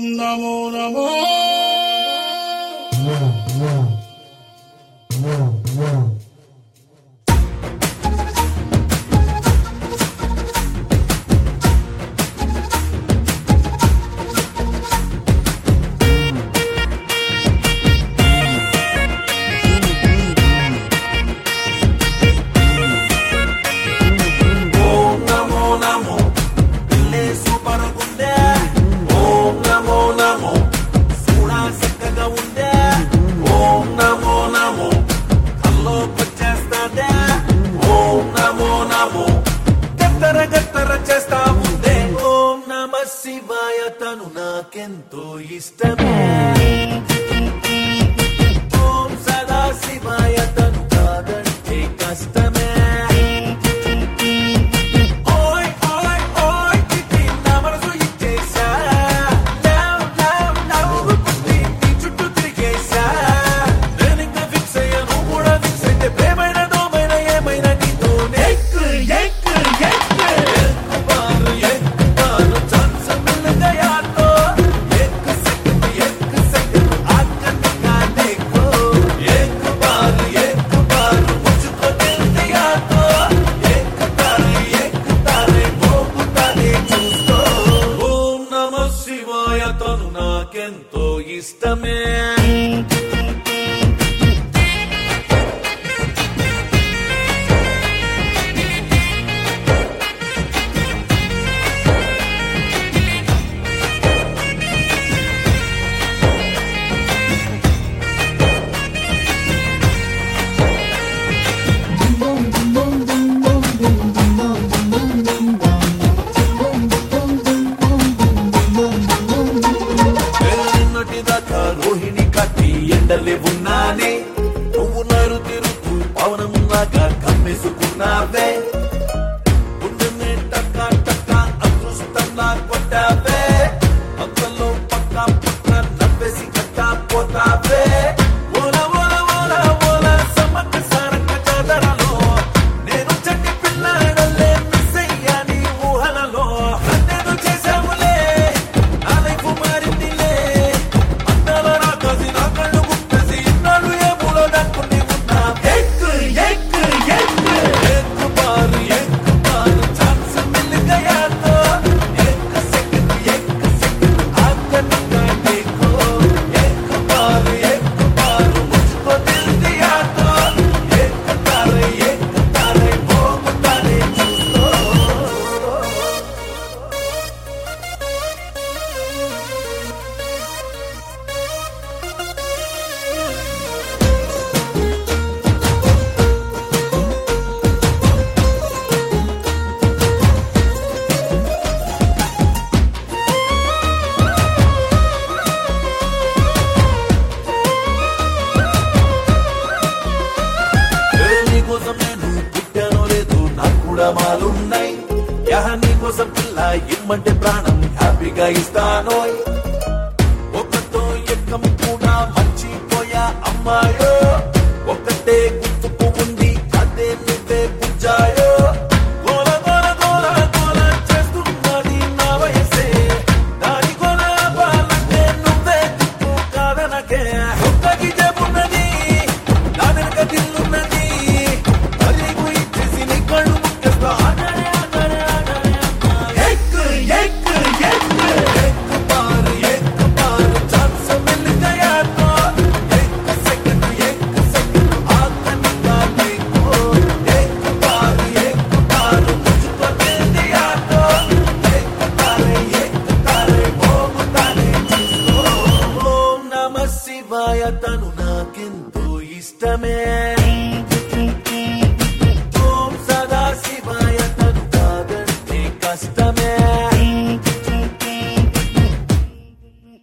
నమో నమో చేస్తా ఉందే ఓం నమ శివాయ తను నాకెంతో ఇష్టమే ఓం సదా శివాయ తను కాదంటే కష్టమే ఓయ్ ఓయ్ ఓయ్ చిట్టి నా మనసు ఇచ్చేసా లవ్ లవ్ లవ్ పుట్టి నీ చుట్టూ తిరిగేసా నేను ఇంకా ఫిక్స్ అయ్యాను కూడా ఫిక్స్ అయితే ప్రేమైన నోమైన ఏమైనా నీతోనే తను నాకెంతో ఇష్టమే రోహిణి కట్టి ఎండలే ఉన్నానే నువ్వు నరు తిరుతూ పవనములాగా కమ్మేసుకున్నావే గుండెనే టక్కా టక్కా అదృష్టంలా కొట్టావే అంతలో పక్క పక్క నవ్వేసి కట్టా పోతావే ఓల ఓల ఓల ఓల సమ్మక్క సారక్క జాతరలో నేను చట్టి పిల్లాడలే మిస్ అయ్యా నీ ఊహలలో నన్నేదో చేసావులే నా లైఫ్ మారిందిలే మాలున్నాయి నీ కోసం పిల్ల ఇమ్మంటే ప్రాణం హ్యాపీగా ఇస్తానో ఒకతో ఎక్కం కూడా మర్చిపోయా అమ్మాయో ఒకటే గుర్తుకు ఉంది అదే నువ్వే బుజ్జాయో గోల గోల గోల గోల చేస్తున్నది నా వయసే దాని గోల బాలంటే నువ్వే గుర్తు కాదనకే ఒక్క గిజమున్నది నా వెనక దిల్లున్నది అది ఇచ్చేసి నీ కళ్ళు శివాయ తను నాకెంతో ఇష్టమే